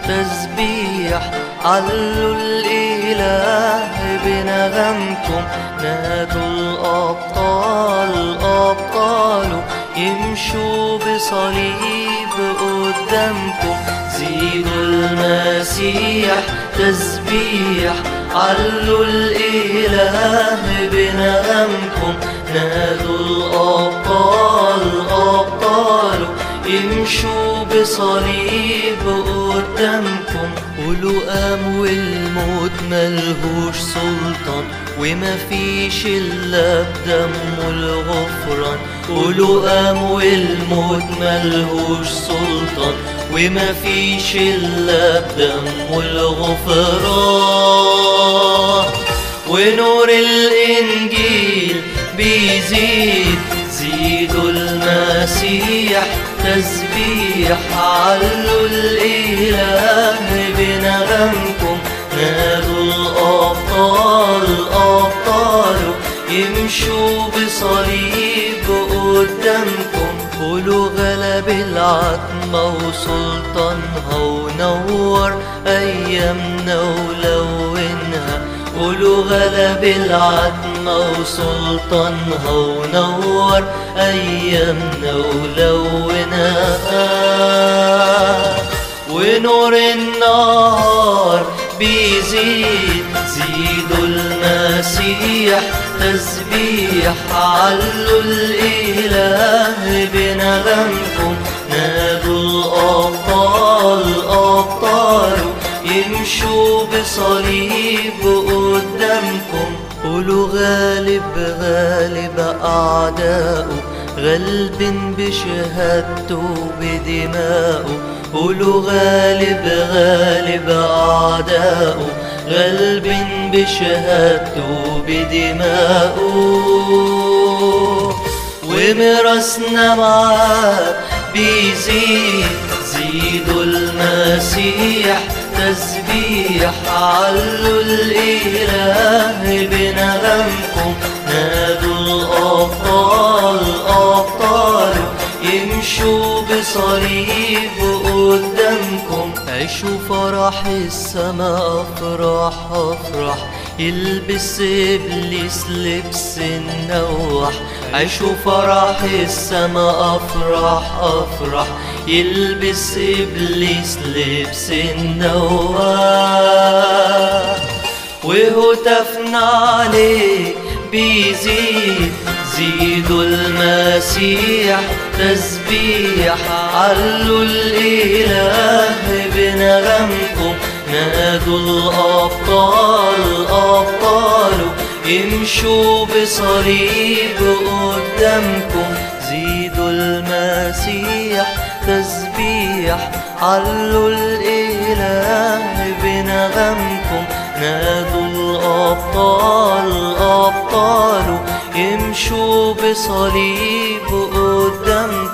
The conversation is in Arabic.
تسبيح، علوا الإله بنغمكم، نادوا الأبطال أبطاله يمشوا بصليب قدامكم. زيدوا المسيح تسبيح، علوا الإله بنغمكم، نادوا الأبطال أبطاله يمشوا بصليب قدامكم. قولوا قام والموت ملهوش سلطان، وما فيش إلا بدمه الغفران. قولوا قام والموت ملهوش سلطان، وما فيش إلا بدمه الغفران. ونور الإنجيل بيزيد، زيدوا المسيح تسبيح، علوا الإله بنغمكم، نادوا الأبطال أبطاله يمشوا بصليب قدامكم. قولوا غلب العتمة وسلطانها ونور أيامنا ولونها. قولوا غلب العتمة وسلطانها ونور أيامنا ولونها. ونور النهار بيزيد، زيدوا المسيح تسبيح، علوا الإله بنغمكم، نادوا الأبطال أبطاله يمشوا بصليب قدامكم. قولوا غالب غالب أعداؤه، غالب بشهادته بدماؤه. قولوا غالب غالب أعداؤه، غالب بشهادته بدماؤه. وميراثنا معاه بيزيد، زيدوا المسيح تسبيح، علوا الإله بنغمكم، نادوا الأبطال أبطاله يمشوا بصليب قدامكم. عيشوا فرح السما أفراح أفراح، يلبس إبليس لبس النوح. عيشوا فرح السما أفراح أفراح، يلبس إبليس لبس النوح. وهتافنا عليه بيزيد، زيدوا المسيح تسبيح، علوا الإله بنغمكم، نادوا الأبطال أبطاله يمشوا بصليب قدامكم. زيدوا المسيح تسبيح، علوا الإله بنغمكم، نادوا الأبطال أبطاله يمشوا بصليب قدامكم.